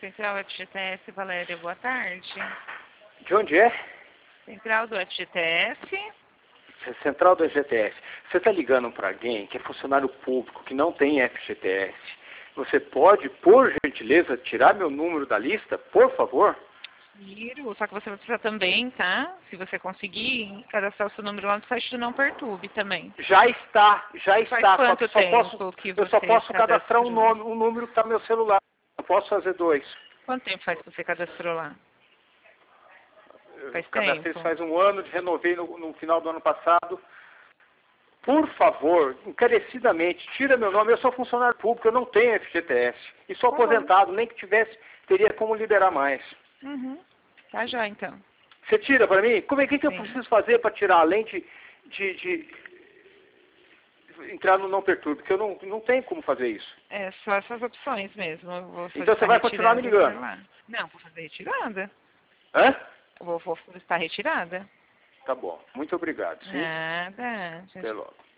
Central FGTS, Valéria, boa tarde. De onde é? Central do FGTS. Central do FGTS. Você está ligando para alguém que é funcionário público, que não tem FGTS. Você pode, por gentileza, tirar meu número da lista, por favor? Tiro, só que você vai precisar também, tá? Se você conseguir, cadastrar o seu número lá no site do Não Perturbe também. Já está. Faz quanto tempo que eu só você posso cadastrar cadastrou? um número que está no meu celular. Não posso fazer dois. Quanto tempo faz que você cadastrou lá? Faz Cadastrei tempo? faz um ano, renovei no final do ano passado. Por favor, encarecidamente, tira meu nome. Eu sou funcionário público, eu não tenho FGTS. E sou Tá bom. aposentado, nem que tivesse, teria como liberar mais. Uhum. Tá já, então. Você tira para mim? Que eu Sim. preciso fazer para tirar, além de entrar no Não Perturbe? Porque eu não tenho como fazer isso. É só essas opções mesmo. Eu vou Então você vai continuar me ligando? Não, vou fazer retirada. Hã? Eu vou estar retirada. Tá bom. Muito obrigado. Sim? Nada. Até logo.